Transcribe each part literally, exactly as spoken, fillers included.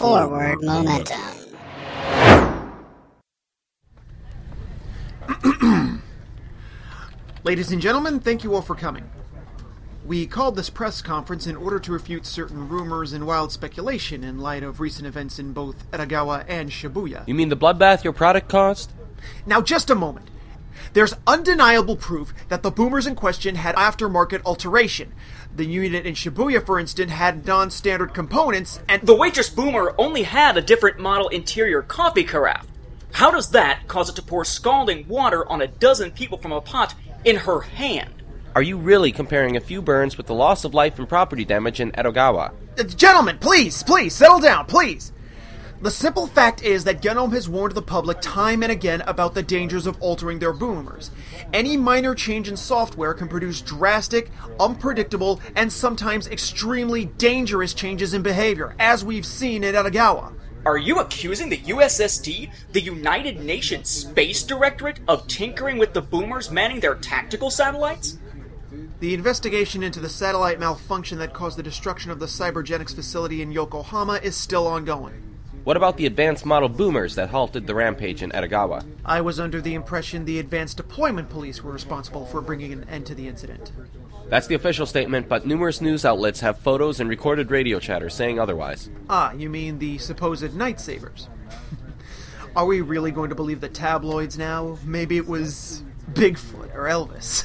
Forward momentum. Ladies and gentlemen, thank you all for coming. We called this press conference in order to refute certain rumors and wild speculation in light of recent events in both Aragawa and Shibuya. You mean the bloodbath your product caused? Now, just a moment. There's undeniable proof that the boomers in question had aftermarket alteration. The unit in Shibuya, for instance, had non-standard components, and the waitress boomer only had a different model interior coffee carafe. How does that cause it to pour scalding water on a dozen people from a pot in her hand? Are you really comparing a few burns with the loss of life and property damage in Edogawa? Uh, gentlemen, please, please, settle down, please! The simple fact is that Genome has warned the public time and again about the dangers of altering their boomers. Any minor change in software can produce drastic, unpredictable, and sometimes extremely dangerous changes in behavior, as we've seen in Edogawa. Are you accusing the U S S D, the United Nations Space Directorate, of tinkering with the boomers manning their tactical satellites? The investigation into the satellite malfunction that caused the destruction of the Cybergenics facility in Yokohama is still ongoing. What about the advanced model boomers that halted the rampage in Edogawa? I was under the impression the Advanced Deployment Police were responsible for bringing an end to the incident. That's the official statement, but numerous news outlets have photos and recorded radio chatter saying otherwise. Ah, you mean the supposed Night Savers? Are we really going to believe the tabloids now? Maybe it was Bigfoot or Elvis.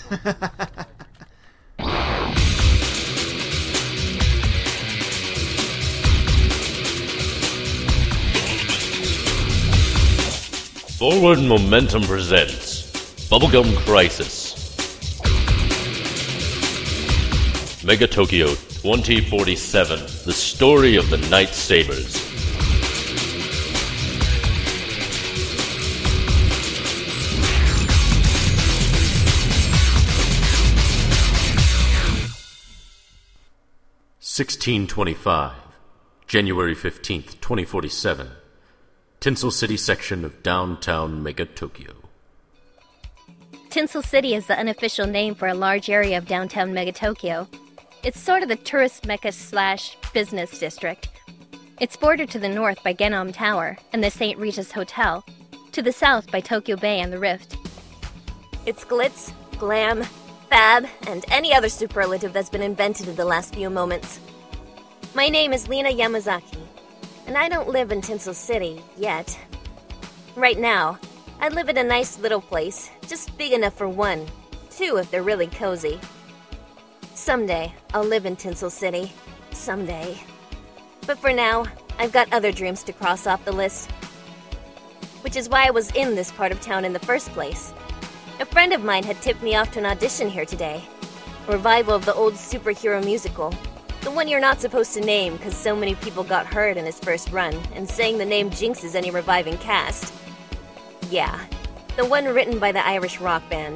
Forward Momentum presents Bubblegum Crisis. Mega Tokyo twenty forty-seven, the story of the Night Sabers. sixteen twenty-five, January fifteenth, twenty forty-seven. Tinsel City section of downtown Mega Tokyo. Tinsel City is the unofficial name for a large area of downtown Mega Tokyo. It's sort of the tourist mecca slash business district. It's bordered to the north by Genome Tower and the Saint Regis Hotel, to the south by Tokyo Bay and the Rift. It's glitz, glam, fab, and any other superlative that's been invented in the last few moments. My name is Lina Yamazaki. And I don't live in Tinsel City, yet. Right now, I live in a nice little place, just big enough for one, two if they're really cozy. Someday, I'll live in Tinsel City. Someday. But for now, I've got other dreams to cross off the list. Which is why I was in this part of town in the first place. A friend of mine had tipped me off to an audition here today. A revival of the old superhero musical. The one you're not supposed to name because so many people got hurt in his first run, and saying the name jinxes any reviving cast. Yeah, the one written by the Irish rock band.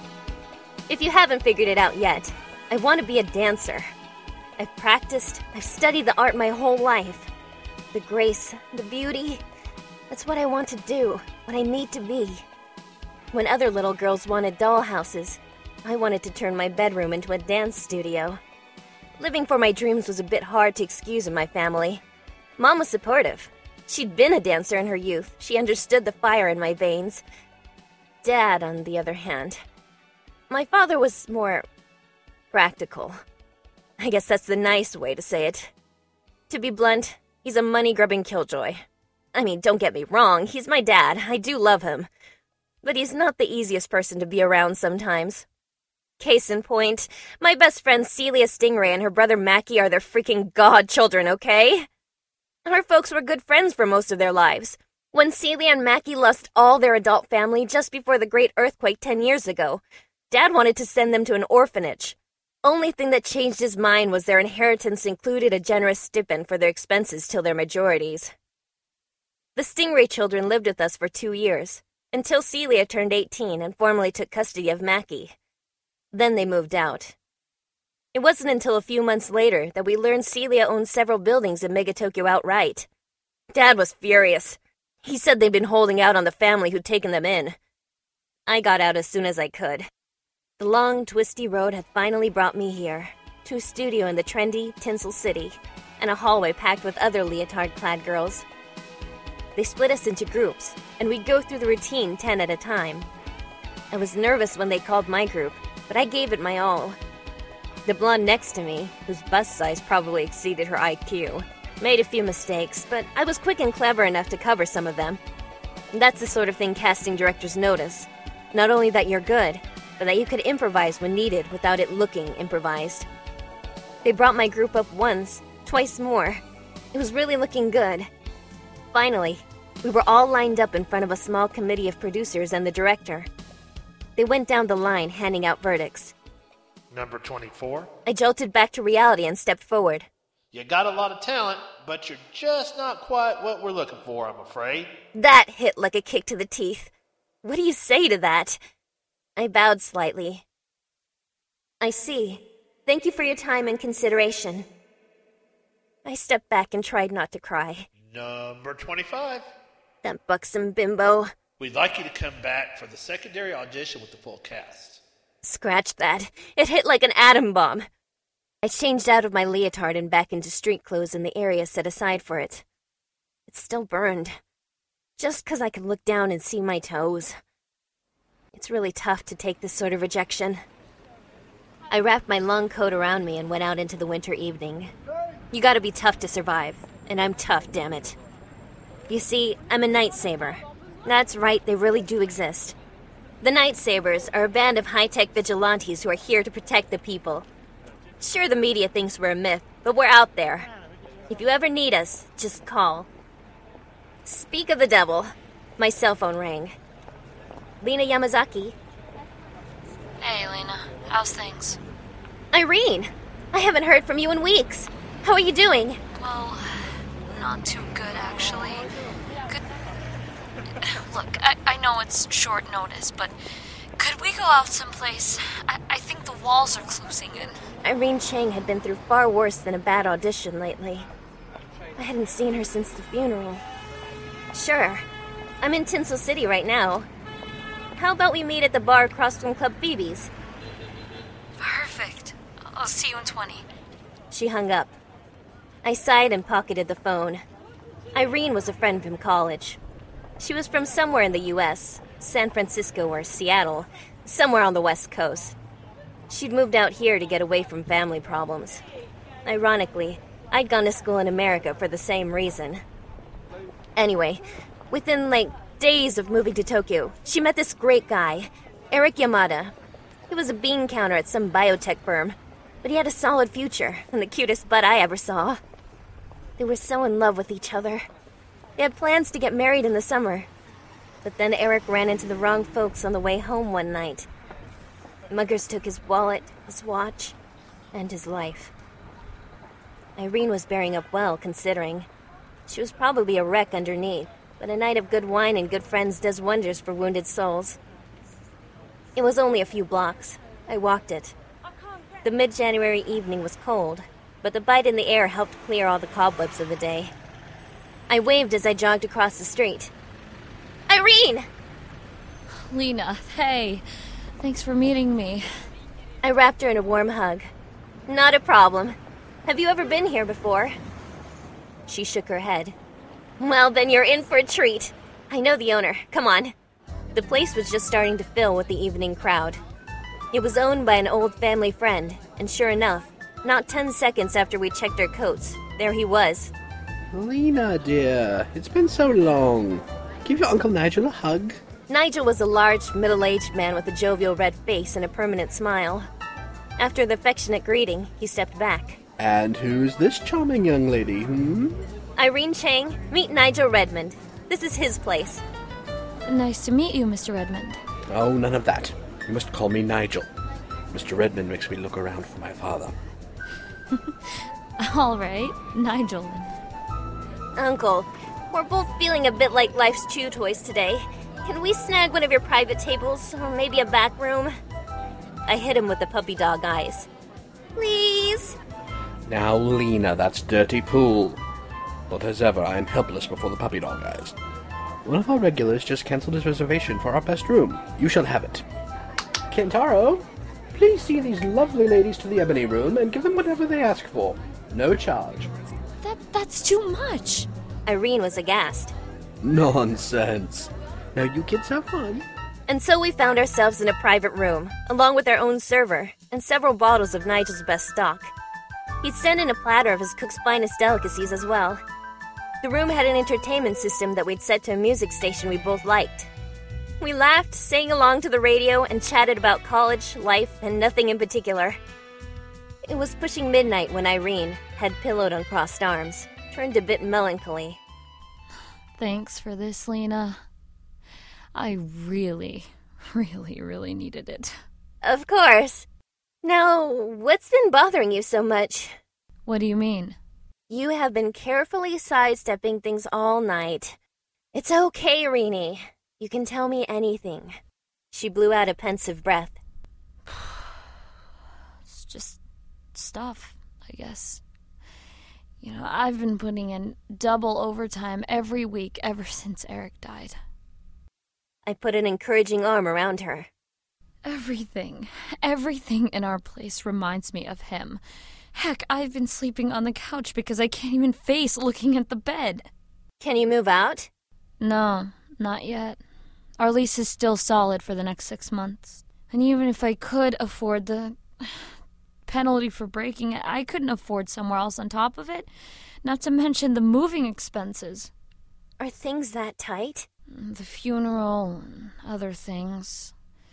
If you haven't figured it out yet, I want to be a dancer. I've practiced, I've studied the art my whole life. The grace, the beauty, that's what I want to do, what I need to be. When other little girls wanted dollhouses, I wanted to turn my bedroom into a dance studio. Living for my dreams was a bit hard to excuse in my family. Mom was supportive. She'd been a dancer in her youth. She understood the fire in my veins. Dad, on the other hand. My father was more practical. I guess that's the nice way to say it. To be blunt, he's a money-grubbing killjoy. I mean, don't get me wrong, he's my dad. I do love him. But he's not the easiest person to be around sometimes. Case in point, my best friend Celia Stingray and her brother Mackie are their freaking godchildren, okay? Our folks were good friends for most of their lives. When Celia and Mackie lost all their adult family just before the great earthquake ten years ago, Dad wanted to send them to an orphanage. Only thing that changed his mind was their inheritance included a generous stipend for their expenses till their majorities. The Stingray children lived with us for two years, until Celia turned eighteen and formally took custody of Mackie. Then they moved out. It wasn't until a few months later that we learned Celia owned several buildings in Mega Tokyo outright. Dad was furious. He said they'd been holding out on the family who'd taken them in. I got out as soon as I could. The long, twisty road had finally brought me here, to a studio in the trendy Tinsel City. and a hallway packed with other leotard-clad girls. They split us into groups, and we'd go through the routine ten at a time. I was nervous when they called my group, but I gave it my all. The blonde next to me, whose bust size probably exceeded her I Q, made a few mistakes, but I was quick and clever enough to cover some of them. That's the sort of thing casting directors notice. Not only that you're good, but that you could improvise when needed without it looking improvised. They brought my group up once, twice more. It was really looking good. Finally, we were all lined up in front of a small committee of producers and the director. They went down the line, handing out verdicts. Number twenty-four. I jolted back to reality and stepped forward. You got a lot of talent, but you're just not quite what we're looking for, I'm afraid. That hit like a kick to the teeth. What do you say to that? I bowed slightly. I see. Thank you for your time and consideration. I stepped back and tried not to cry. Number twenty-five. That buxom bimbo. We'd like you to come back for the secondary audition with the full cast. Scratch that. It hit like an atom bomb. I changed out of my leotard and back into street clothes in the area set aside for it. It still burned. Just 'cause I could look down and see my toes. It's really tough to take this sort of rejection. I wrapped my long coat around me and went out into the winter evening. You gotta be tough to survive, and I'm tough, damn it. You see, I'm a Night Saber. That's right, they really do exist. The Night Sabers are a band of high-tech vigilantes who are here to protect the people. Sure, the media thinks we're a myth, but we're out there. If you ever need us, just call. Speak of the devil. My cell phone rang. Lena Yamazaki. Hey, Lena. How's things? Irene! I haven't heard from you in weeks. How are you doing? Well, not too good, actually. Could... Look, I, I know it's short notice, but could we go out someplace? I, I think the walls are closing in. Irene Chang had been through far worse than a bad audition lately. I hadn't seen her since the funeral. Sure. I'm in Tinsel City right now. How about we meet at the bar across from Club Phoebe's? Perfect. I'll see you in twenty. She hung up. I sighed and pocketed the phone. Irene was a friend from college. She was from somewhere in the U S, San Francisco or Seattle, somewhere on the West Coast. She'd moved out here to get away from family problems. Ironically, I'd gone to school in America for the same reason. Anyway, within, like, days of moving to Tokyo, she met this great guy, Eric Yamada. He was a bean counter at some biotech firm, but he had a solid future and the cutest butt I ever saw. They were so in love with each other. They had plans to get married in the summer. But then Eric ran into the wrong folks on the way home one night. Muggers took his wallet, his watch, and his life. Irene was bearing up well, considering. She was probably a wreck underneath, but a night of good wine and good friends does wonders for wounded souls. It was only a few blocks. I walked it. The mid-January evening was cold, but the bite in the air helped clear all the cobwebs of the day. I waved as I jogged across the street. Irene! Lena, hey. Thanks for meeting me. I wrapped her in a warm hug. Not a problem. Have you ever been here before? She shook her head. Well, then you're in for a treat. I know the owner. Come on. The place was just starting to fill with the evening crowd. It was owned by an old family friend, and sure enough, not ten seconds after we checked our coats, there he was. Lena, dear, it's been so long. Give your Uncle Nigel a hug. Nigel was a large, middle-aged man with a jovial red face and a permanent smile. After the affectionate greeting, he stepped back. And who's this charming young lady, hmm? Irene Chang, meet Nigel Redmond. This is his place. Nice to meet you, Mister Redmond. Oh, none of that. You must call me Nigel. Mister Redmond makes me look around for my father. All right, Nigel then. Uncle, we're both feeling a bit like life's chew toys today. Can we snag one of your private tables, or maybe a back room? I hit him with the puppy dog eyes. Please? Now, Lena, that's dirty pool. But as ever, I am helpless before the puppy dog eyes. One of our regulars just cancelled his reservation for our best room. You shall have it. Kentaro, please see these lovely ladies to the ebony room and give them whatever they ask for. No charge. That's too much. Irene was aghast. Nonsense. Now you kids have fun. And so we found ourselves in a private room, along with our own server, and several bottles of Nigel's best stock. He'd sent in a platter of his cook's finest delicacies as well. The room had an entertainment system that we'd set to a music station we both liked. We laughed, sang along to the radio, and chatted about college, life, and nothing in particular. It was pushing midnight when Irene, head pillowed on crossed arms, turned a bit melancholy. Thanks for this, Lena. I really, really, really needed it. Of course. Now, what's been bothering you so much? What do you mean? You have been carefully sidestepping things all night. It's okay, Irene. You can tell me anything. She blew out a pensive breath. It's just stuff, I guess. You know, I've been putting in double overtime every week ever since Eric died. I put an encouraging arm around her. Everything, everything in our place reminds me of him. Heck, I've been sleeping on the couch because I can't even face looking at the bed. Can you move out? No, not yet. Our lease is still solid for the next six months. And even if I could afford the penalty for breaking it, I couldn't afford somewhere else on top of it. Not to mention the moving expenses. Are things that tight? The funeral and other things.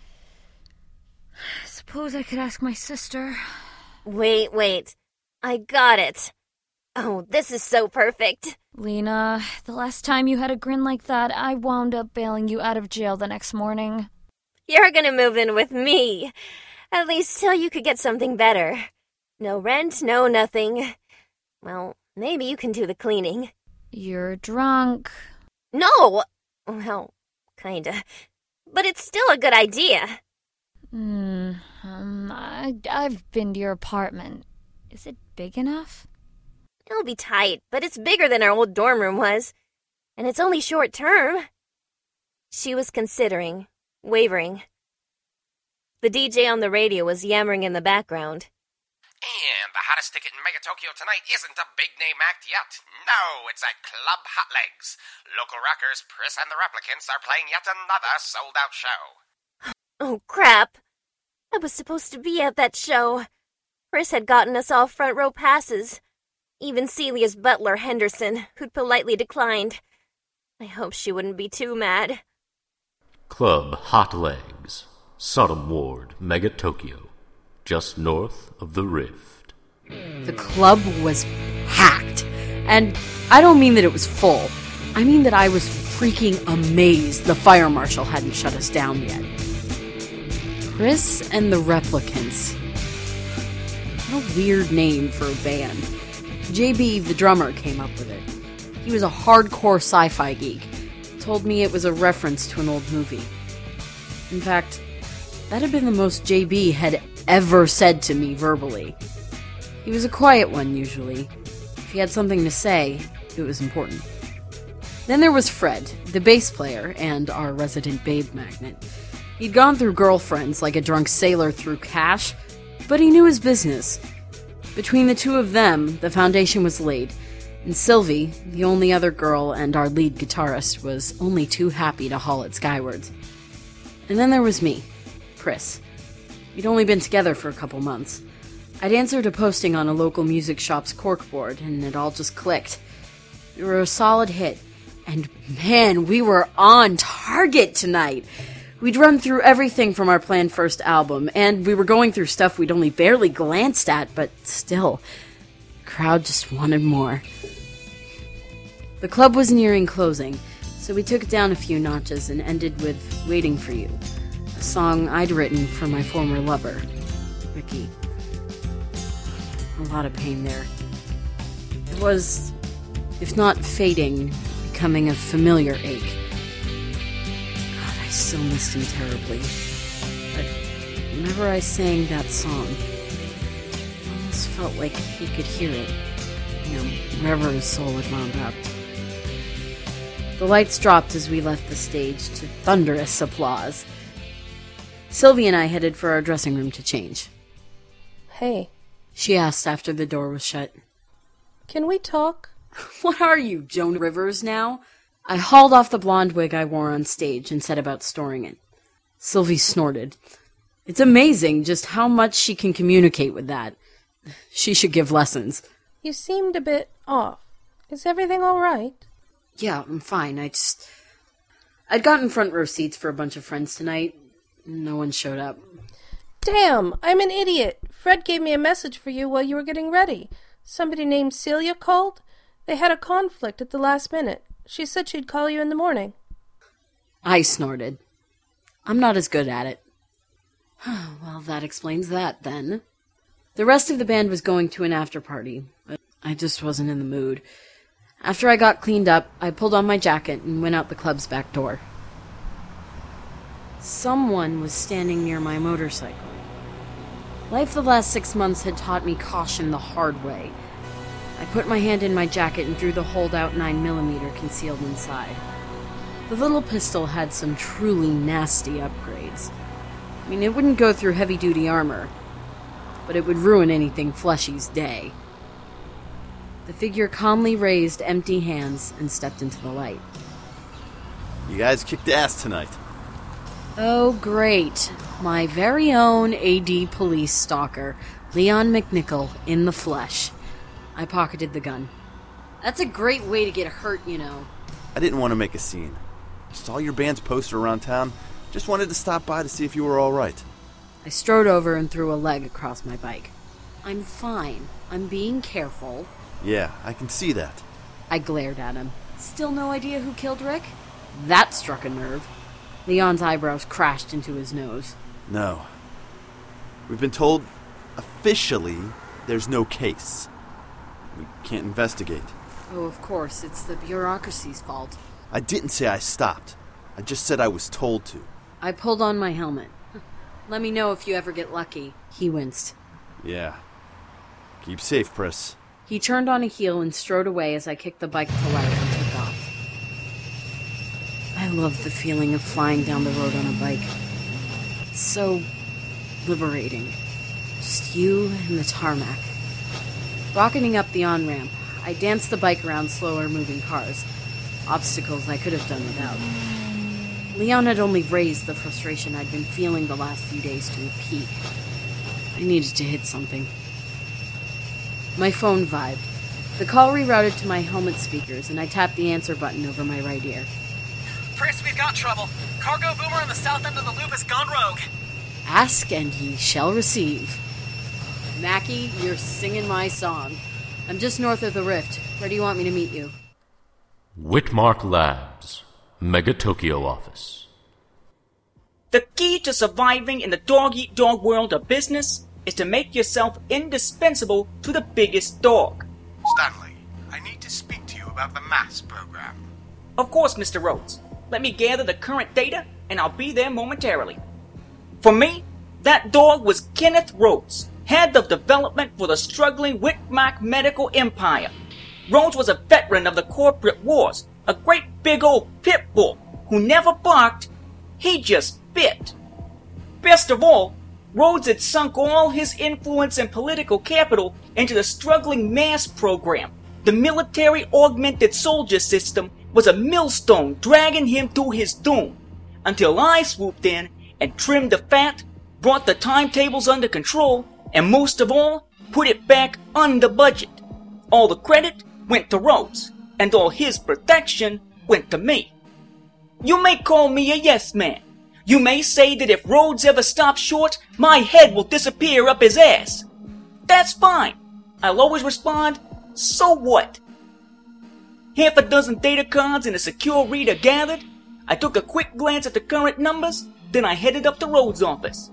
I suppose I could ask my sister. Wait, wait. I got it. Oh, this is so perfect. Lena, the last time you had a grin like that, I wound up bailing you out of jail the next morning. You're gonna move in with me. At least till you could get something better. No rent, no nothing. Well, maybe you can do the cleaning. You're drunk. No! Well, kinda. But it's still a good idea. Hmm, um, I, I've been to your apartment. Is it big enough? It'll be tight, but it's bigger than our old dorm room was. And it's only short term. She was considering, wavering. The D J on the radio was yammering in the background. And the hottest ticket in Mega Tokyo tonight isn't a big-name act yet. No, it's at Club Hot Legs. Local rockers Pris and the Replicants are playing yet another sold-out show. Oh, crap. I was supposed to be at that show. Pris had gotten us all front-row passes. Even Celia's butler, Henderson, who'd politely declined. I hope she wouldn't be too mad. Club Hot Legs, Sodom Ward, Mega Tokyo, just north of the Rift. The club was packed. And I don't mean that it was full. I mean that I was freaking amazed the fire marshal hadn't shut us down yet. Pris and the Replicants. What a weird name for a band. J B, the drummer, came up with it. He was a hardcore sci-fi geek. Told me it was a reference to an old movie. In fact, that had been the most J B had ever said to me verbally. He was a quiet one, usually. If he had something to say, it was important. Then there was Fred, the bass player and our resident babe magnet. He'd gone through girlfriends like a drunk sailor through cash, but he knew his business. Between the two of them, the foundation was laid, and Sylvie, the only other girl and our lead guitarist, was only too happy to haul it skywards. And then there was me, Pris. We'd only been together for a couple months. I'd answered a posting on a local music shop's corkboard, and it all just clicked. We were a solid hit, and man, we were on target tonight. We'd run through everything from our planned first album, and we were going through stuff we'd only barely glanced at, but still, the crowd just wanted more. The club was nearing closing, so we took it down a few notches and ended with Waiting for You, a song I'd written for my former lover, Ricky. A lot of pain there. It was, if not fading, becoming a familiar ache. God, I still missed him terribly. But whenever I sang that song, I almost felt like he could hear it, you know, wherever his soul had wound up. The lights dropped as we left the stage to thunderous applause. Sylvie and I headed for our dressing room to change. Hey. She asked after the door was shut. Can we talk? What are you, Joan Rivers now? I hauled off the blonde wig I wore on stage and set about storing it. Sylvie snorted. It's amazing just how much she can communicate with that. She should give lessons. You seemed a bit off. Is everything all right? Yeah, I'm fine. I just... I'd gotten front row seats for a bunch of friends tonight. No one showed up. Damn, I'm an idiot. Fred gave me a message for you while you were getting ready. Somebody named Celia called. They had a conflict at the last minute. She said she'd call you in the morning. I snorted. I'm not as good at it. Well, that explains that, then. The rest of the band was going to an after-party, but I just wasn't in the mood. After I got cleaned up, I pulled on my jacket and went out the club's back door. Someone was standing near my motorcycle. Life the last six months had taught me caution the hard way. I put my hand in my jacket and drew the holdout nine millimeter concealed inside. The little pistol had some truly nasty upgrades. I mean, it wouldn't go through heavy-duty armor, but it would ruin anything fleshy's day. The figure calmly raised empty hands and stepped into the light. You guys kicked ass tonight. Oh, great. My very own A D police stalker, Leon McNichol, in the flesh. I pocketed the gun. That's a great way to get hurt, you know. I didn't want to make a scene. Saw your band's poster around town. Just wanted to stop by to see if you were all right. I strode over and threw a leg across my bike. I'm fine. I'm being careful. Yeah, I can see that. I glared at him. Still no idea who killed Rick? That struck a nerve. Leon's eyebrows crashed into his nose. No. We've been told, officially, there's no case. We can't investigate. Oh, of course. It's the bureaucracy's fault. I didn't say I stopped. I just said I was told to. I pulled on my helmet. Let me know if you ever get lucky. He winced. Yeah. Keep safe, Pris. He turned on a heel and strode away as I kicked the bike to life and took off. I love the feeling of flying down the road on a bike. It's so liberating. Just you and the tarmac. Rocketing up the on-ramp, I danced the bike around slower moving cars. Obstacles I could have done without. Leon had only raised the frustration I'd been feeling the last few days to a peak. I needed to hit something. My phone vibed. The call rerouted to my helmet speakers, and I tapped the answer button over my right ear. Pris, we've got trouble. Cargo boomer on the south end of the loop has gone rogue. Ask and ye shall receive. Mackie, you're singing my song. I'm just north of the rift. Where do you want me to meet you? Whitmark Labs, Mega Tokyo office. The key to surviving in the dog-eat-dog world of business is to make yourself indispensable to the biggest dog. Stanley, I need to speak to you about the MASS program. Of course, Mister Rhodes. Let me gather the current data, and I'll be there momentarily. For me, that dog was Kenneth Rhodes, head of development for the struggling Whitmark Medical Empire. Rhodes was a veteran of the corporate wars, a great big old pit bull who never barked, he just bit. Best of all, Rhodes had sunk all his influence and political capital into the struggling MASS program. The military augmented soldier system was a millstone dragging him to his doom, until I swooped in and trimmed the fat, brought the timetables under control, and most of all, put it back under budget. All the credit went to Rhodes, and all his protection went to me. You may call me a yes man. You may say that if Rhodes ever stops short, my head will disappear up his ass. That's fine. I'll always respond, so what? Half a dozen data cards and a secure reader gathered, I took a quick glance at the current numbers, then I headed up to Rhodes' office.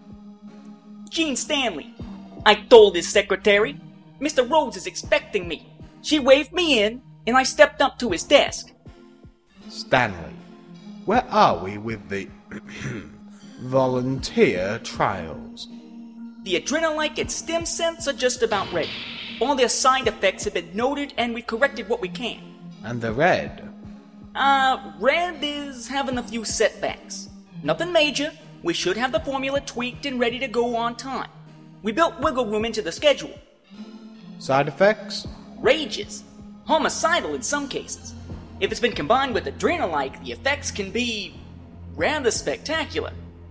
Jean Stanley, I told his secretary. Mister Rhodes is expecting me. She waved me in, and I stepped up to his desk. Stanley, where are we with the volunteer trials? The adrenaline and stem cells are just about ready. All their side effects have been noted, and we've corrected what we can. And the red? Uh, Red is having a few setbacks. Nothing major. We should have the formula tweaked and ready to go on time. We built wiggle room into the schedule. Side effects? Rages. homicidal in some cases. If it's been combined with adrenalite, the effects can be rather spectacular.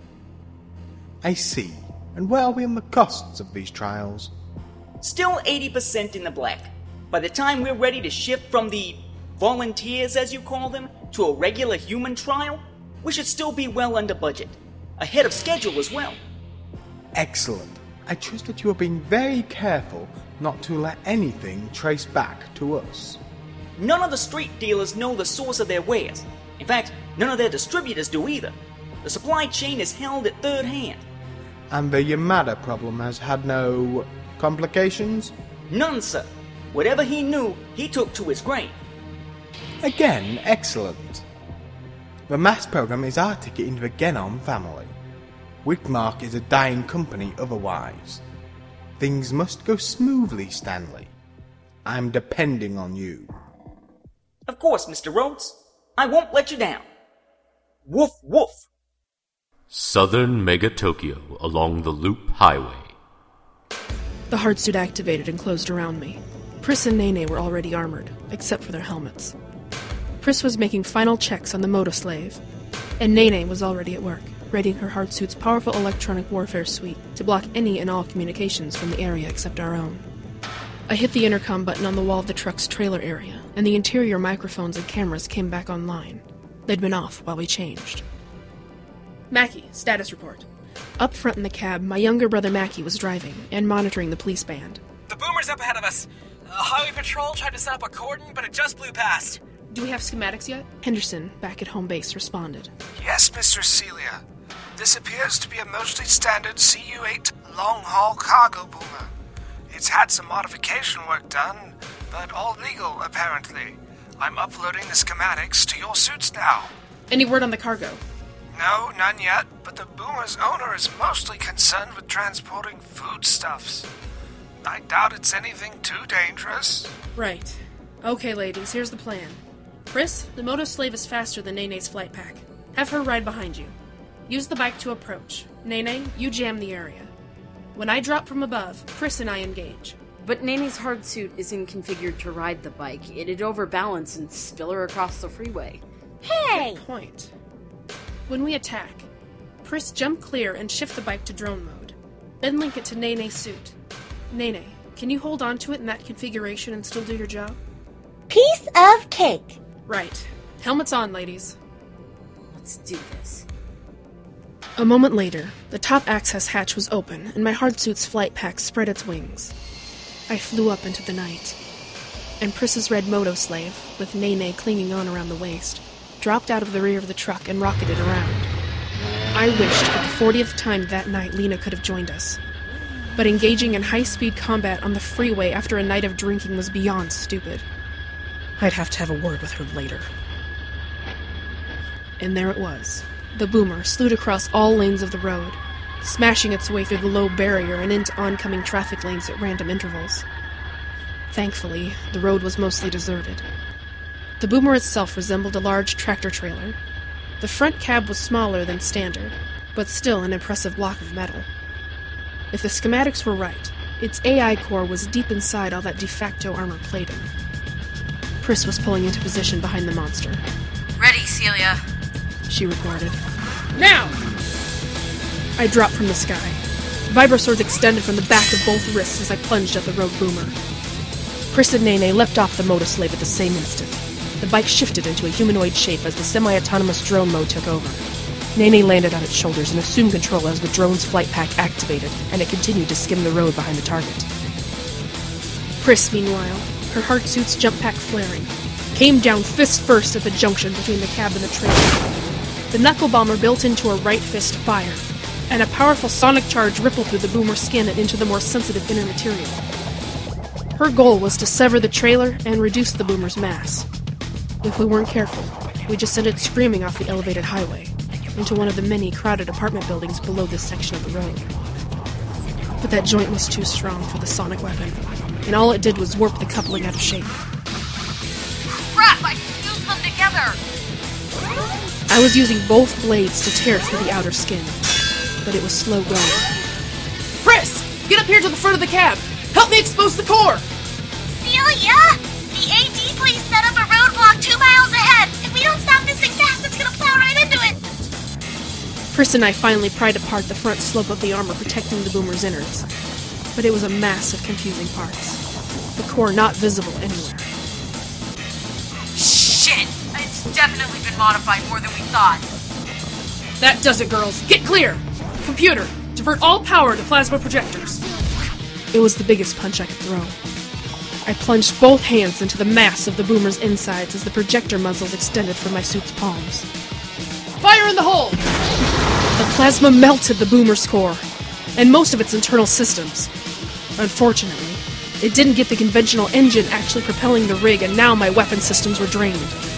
I see. And where are we on the costs of these trials? Still eighty percent in the black. By the time we're ready to shift from the volunteers, as you call them, to a regular human trial, we should still be well under budget. Ahead of schedule as well. Excellent. I trust that you are being very careful not to let anything trace back to us. None of the street dealers know the source of their wares. In fact, none of their distributors do either. The supply chain is held at third hand. And the Yamada problem has had no complications? None, sir. Whatever he knew, he took to his grave. Again, excellent. The mass program is our ticket into the Genom family. Wickmark is a dying company otherwise. Things must go smoothly, Stanley. I'm depending on you. Of course, Mister Rhodes. I won't let you down. Woof woof. Southern Mega Tokyo along the Loop Highway. The hard suit activated and closed around me. Pris and Nene were already armored, except for their helmets. Pris was making final checks on the Motoslave, and Nene was already at work, readying her hard suit's powerful electronic warfare suite to block any and all communications from the area except our own. I hit the intercom button on the wall of the truck's trailer area, and the interior microphones and cameras came back online. They'd been off while we changed. Mackie, status report. Up front in the cab, my younger brother Mackie was driving and monitoring the police band. The boomer's up ahead of us. Uh, highway patrol tried to set up a cordon, but it just blew past. Do we have schematics yet? Henderson, back at home base, responded. Yes, Mister Celia. This appears to be a mostly standard C U eight long-haul cargo boomer. It's had some modification work done, but all legal, apparently. I'm uploading the schematics to your suits now. Any word on the cargo? No, none yet, but the boomer's owner is mostly concerned with transporting foodstuffs. I doubt it's anything too dangerous. Right. Okay, ladies, here's the plan. Pris, the Motoslave is faster than Nene's flight pack. Have her ride behind you. Use the bike to approach. Nene, you jam the area. When I drop from above, Pris and I engage. But Nene's hard suit isn't configured to ride the bike. It'd overbalance and spill her across the freeway. Hey! Good point. When we attack, Pris jump clear and shift the bike to drone mode. Then link it to Nene's suit. Nene, can you hold on to it in that configuration and still do your job? Piece of cake. Right. Helmets on, ladies. Let's do this. A moment later, the top access hatch was open, and my hard suit's flight pack spread its wings. I flew up into the night, and Pris's red Motoslave, with Nene clinging on around the waist, dropped out of the rear of the truck and rocketed around. I wished for the fortieth time that night Lena could have joined us. But engaging in high-speed combat on the freeway after a night of drinking was beyond stupid. I'd have to have a word with her later. And there it was. The boomer slewed across all lanes of the road, smashing its way through the low barrier and into oncoming traffic lanes at random intervals. Thankfully, the road was mostly deserted. The boomer itself resembled a large tractor-trailer. The front cab was smaller than standard, but still an impressive block of metal. If the schematics were right, its A I core was deep inside all that de facto armor plating. Pris was pulling into position behind the monster. Ready, Celia. She reported. Now! I dropped from the sky. Vibroswords extended from the back of both wrists as I plunged at the rogue boomer. Pris and Nene leapt off the Motoslave at the same instant. The bike shifted into a humanoid shape as the semi-autonomous drone mode took over. Nene landed on its shoulders and assumed control as the drone's flight pack activated, and it continued to skim the road behind the target. Pris, meanwhile, her hard suit's jump pack flaring, came down fist first at the junction between the cab and the trailer. The knuckle bomber built into her right fist fired, and a powerful sonic charge rippled through the boomer's skin and into the more sensitive inner material. Her goal was to sever the trailer and reduce the boomer's mass. If we weren't careful, we'd just send it screaming off the elevated highway, into one of the many crowded apartment buildings below this section of the road. But that joint was too strong for the sonic weapon, and all it did was warp the coupling out of shape. Crap! I fused them together! I was using both blades to tear through the outer skin, but it was slow going. Pris! Get up here to the front of the cab! Help me expose the core! Celia! The A D two miles ahead. If we don't stop this thing fast, it's gonna plow right into it. Chris and I finally pried apart the front slope of the armor protecting the boomer's innards. But it was a mass of confusing parts. The core not visible anywhere. Shit! It's definitely been modified more than we thought. That does it, girls. Get clear! Computer, divert all power to plasma projectors. It was the biggest punch I could throw. I plunged both hands into the mass of the boomer's insides as the projector muzzles extended from my suit's palms. Fire in the hole! The plasma melted the boomer's core, and most of its internal systems. Unfortunately, it didn't get the conventional engine actually propelling the rig, and now my weapon systems were drained.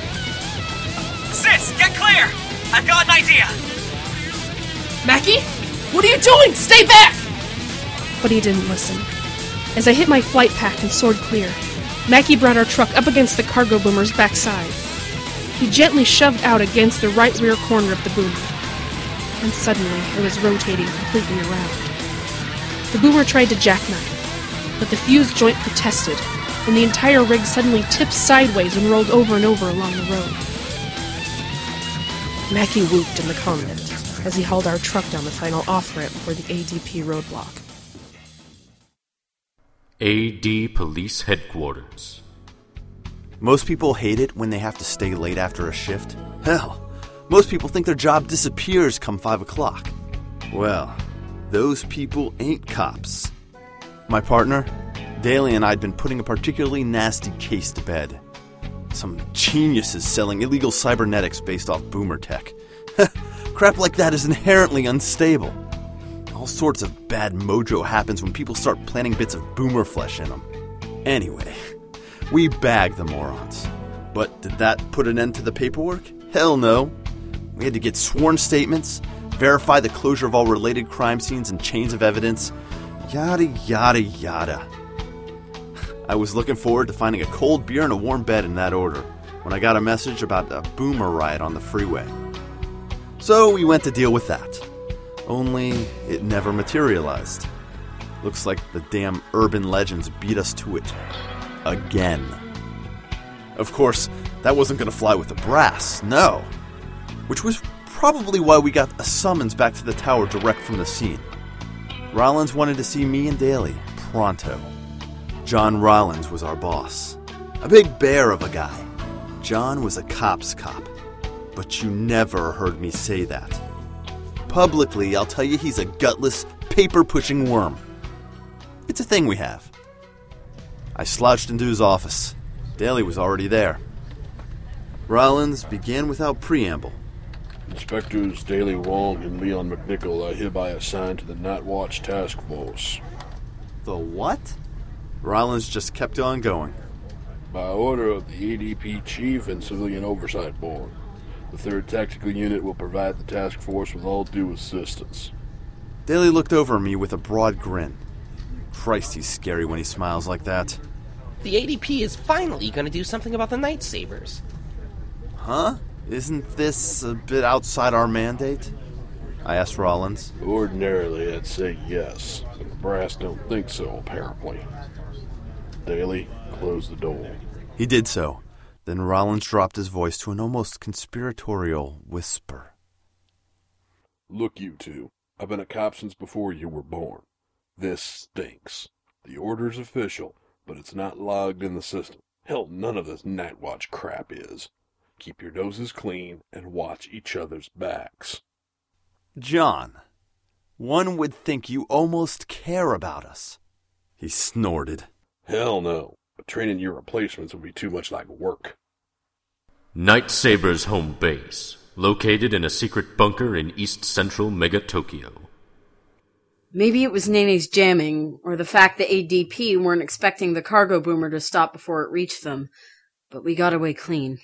Sis, get clear! I've got an idea! Mackie? What are you doing? Stay back! But he didn't listen. As I hit my flight pack and soared clear, Mackie brought our truck up against the cargo boomer's backside. He gently shoved out against the right rear corner of the boomer, and suddenly it was rotating completely around. The boomer tried to jackknife, but the fused joint protested, and the entire rig suddenly tipped sideways and rolled over and over along the road. Mackie whooped in the comment as he hauled our truck down the final off-ramp for the A D P roadblock. A D Police Headquarters. Most people hate it when they have to stay late after a shift. Hell, most people think their job disappears come five o'clock. Well, those people ain't cops. My partner, Daly, and I'd been putting a particularly nasty case to bed. Some geniuses selling illegal cybernetics based off boomer tech. Crap like that is inherently unstable. All sorts of bad mojo happens when people start planting bits of boomer flesh in them. Anyway, we bagged the morons. But did that put an end to the paperwork? Hell no. We had to get sworn statements, verify the closure of all related crime scenes and chains of evidence, yada yada yada. I was looking forward to finding a cold beer and a warm bed in that order when I got a message about a boomer riot on the freeway. So we went to deal with that. Only it never materialized. Looks like the damn urban legends beat us to it. Again. Of course, that wasn't going to fly with the brass, no. Which was probably why we got a summons back to the tower direct from the scene. Rollins wanted to see me and Daly, pronto. John Rollins was our boss. A big bear of a guy. John was a cop's cop. But you never heard me say that. Publicly, I'll tell you he's a gutless, paper-pushing worm. It's a thing we have. I slouched into his office. Daly was already there. Rollins began without preamble. Inspectors Daly Wong and Leon McNichol are hereby assigned to the Night Watch Task Force. The what? Rollins just kept on going. By order of the A D P Chief and Civilian Oversight Board, the third Tactical Unit will provide the task force with all due assistance. Daly looked over at me with a broad grin. Christ, he's scary when he smiles like that. The A D P is finally going to do something about the Night Sabers. Huh? Isn't this a bit outside our mandate? I asked Rollins. Ordinarily, I'd say yes, but the brass don't think so, apparently. Daly, close the door. He did so. Then Rollins dropped his voice to an almost conspiratorial whisper. Look, you two. I've been a cop since before you were born. This stinks. The order's official, but it's not logged in the system. Hell, none of this Night Watch crap is. Keep your noses clean and watch each other's backs. John, one would think you almost care about us. He snorted. Hell no. But training your replacements would be too much like work. Night Saber's home base, located in a secret bunker in East Central Mega Tokyo. Maybe it was Nene's jamming, or the fact the A D P weren't expecting the cargo boomer to stop before it reached them, but we got away clean.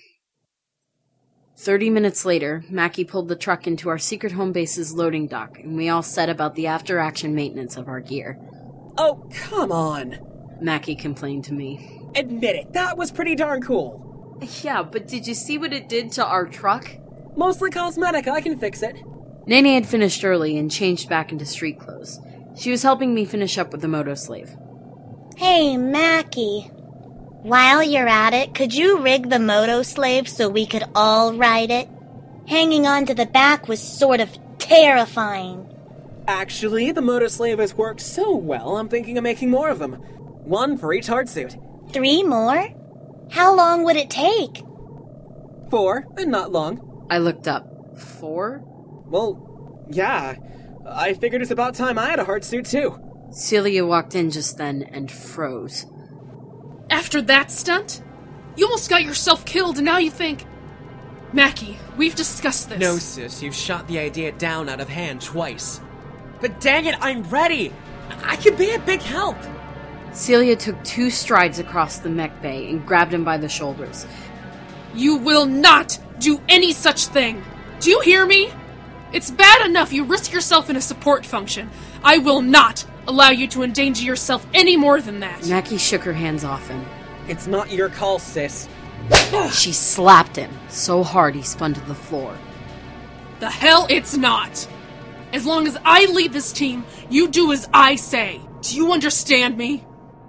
Thirty minutes later, Mackie pulled the truck into our secret home base's loading dock, and we all set about the after-action maintenance of our gear. Oh, come on! Mackie complained to me. Admit it, that was pretty darn cool. Yeah, but did you see what it did to our truck? Mostly cosmetic, I can fix it. Nene had finished early and changed back into street clothes. She was helping me finish up with the moto slave. Hey, Mackie. While you're at it, could you rig the Moto Slave so we could all ride it? Hanging on to the back was sort of terrifying. Actually, the Moto Slave has worked so well, I'm thinking of making more of them. One for each hard suit. Three more? How long would it take? Four, and not long. I looked up. Four? Well, yeah. I figured it's about time I had a hard suit, too. Celia walked in just then and froze. After that stunt? You almost got yourself killed and now you think... Mackie, we've discussed this. No, sis, you've shot the idea down out of hand twice. But dang it, I'm ready! I could be a big help! Celia took two strides across the mech bay and grabbed him by the shoulders. You will not do any such thing! Do you hear me? It's bad enough you risk yourself in a support function. I will not allow you to endanger yourself any more than that. Mackie shook her hands off him. It's not your call, sis. She slapped him so hard he spun to the floor. The hell it's not! As long as I lead this team, you do as I say. Do you understand me?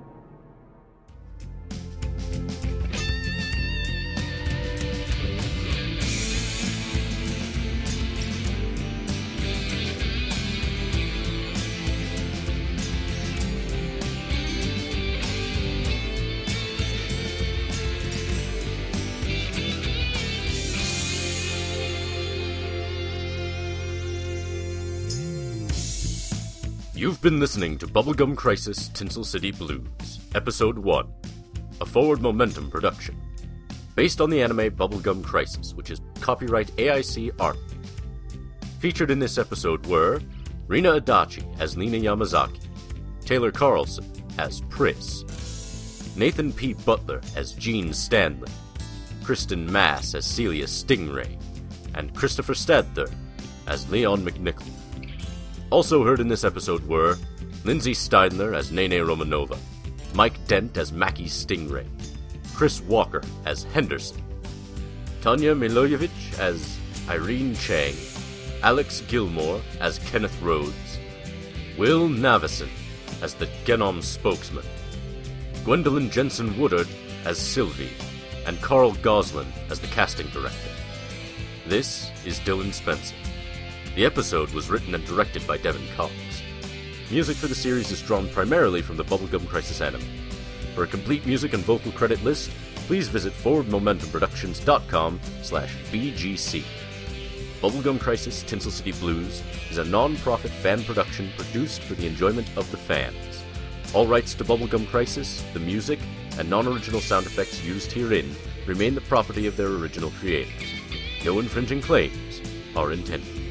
You've been listening to Bubblegum Crisis Tinsel City Blues, Episode one, a Forward Momentum production. Based on the anime Bubblegum Crisis, which is copyright A I C Art. Featured in this episode were Rina Adachi as Lina Yamazaki, Taylor Carlson as Pris, Nathan P. Butler as Gene Stanley, Kristen Mass as Celia Stingray, and Christopher Stadther as Leon McNichol. Also heard in this episode were Lindsay Steidler as Nene Romanova, Mike Dent as Mackie Stingray, Chris Walker as Henderson, Tanya Milojevic as Irene Chang, Alex Gilmore as Kenneth Rhodes, Will Navison as the Genom spokesman, Gwendolyn Jensen Woodard as Sylvie, and Carl Goslin as the casting director. This is Dylan Spencer. The episode was written and directed by Devin Cox. Music for the series is drawn primarily from the Bubblegum Crisis anime. For a complete music and vocal credit list, please visit forward momentum productions dot com slash B G C. Bubblegum Crisis Tinsel City Blues is a non-profit fan production produced for the enjoyment of the fans. All rights to Bubblegum Crisis, the music, and non-original sound effects used herein remain the property of their original creators. No infringing claims are intended.